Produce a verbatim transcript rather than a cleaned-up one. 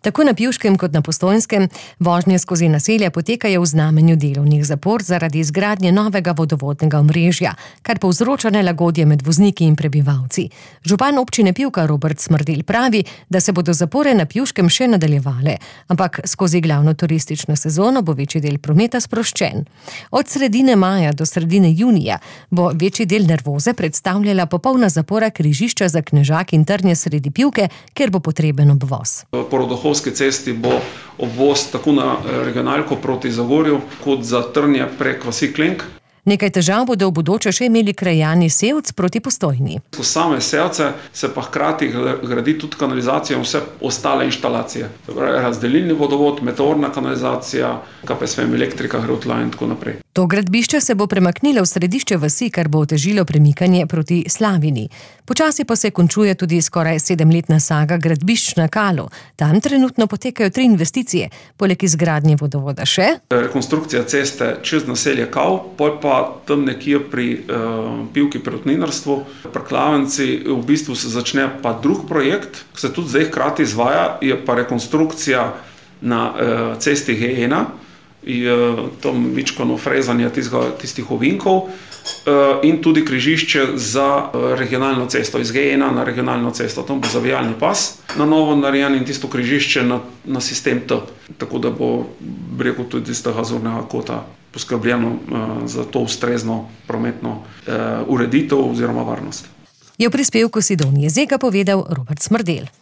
Tako na Pivškem kot na Postojnskem vožnje skozi naselja potekajo v znamenju delovnih zapor zaradi izgradnje novega vodovodnega omrežja, kar povzroča nelagodje med vozniki in prebivalci. Župan občine Pivka Robert Smrdelj pravi, da se bodo zapore na Pivškem še nadaljevale, ampak skozi glavno turistično sezono bo večji del prometa sproščen. Od sredine maja do sredine junija bo večji del nervoze predstavljala popolna zapora križišča za Knežak in Trnje sredi Pivke, ker bo potreben obvoz. Po Rodohovski cesti bo obvoz tako na regionalko proti Zagorju, kot za Trnje prek vasi Klenk. Nekaj težav bodo v bodoče še imeli krajani Sevc proti Postojni. Skozi same Sevce se pa hkrati gradi tudi kanalizacija in vse ostale inštalacije. Razdelilni vodovod, meteorna kanalizacija, K P S V elektrika gre v tla in tako naprej. To gradbišče se bo premaknilo v središče vasi, kar bo otežilo premikanje proti Slavini. Počasi pa se končuje tudi skoraj sedemletna saga gradbišč na Kalu. Tam trenutno potekajo tri investicije, poleg izgradnje vodovoda še rekonstrukcija ceste čez naselje Kal, pol pa tam nekje pri uh, Pivki pri Rotninarstvu, pri Klavenci, v bistvu se začne pa drug projekt, ki se tudi zdaj hkrati izvaja, je pa rekonstrukcija na uh, cesti G ena, je tam mičkano frezanje tistih ovinkov uh, in tudi križišče za uh, regionalno cesto, iz G ena na regionalno cesto. Tam bo zavijalni pas na novo narejen in tisto križišče na, na sistem T. Tako da bo, rekel, tudi iz tega zornega kota poskrbljeno uh, za to ustrezno prometno uh, ureditev oziroma varnost. Je v prispevku Sidonije Zeka povedal Robert Smrdelj.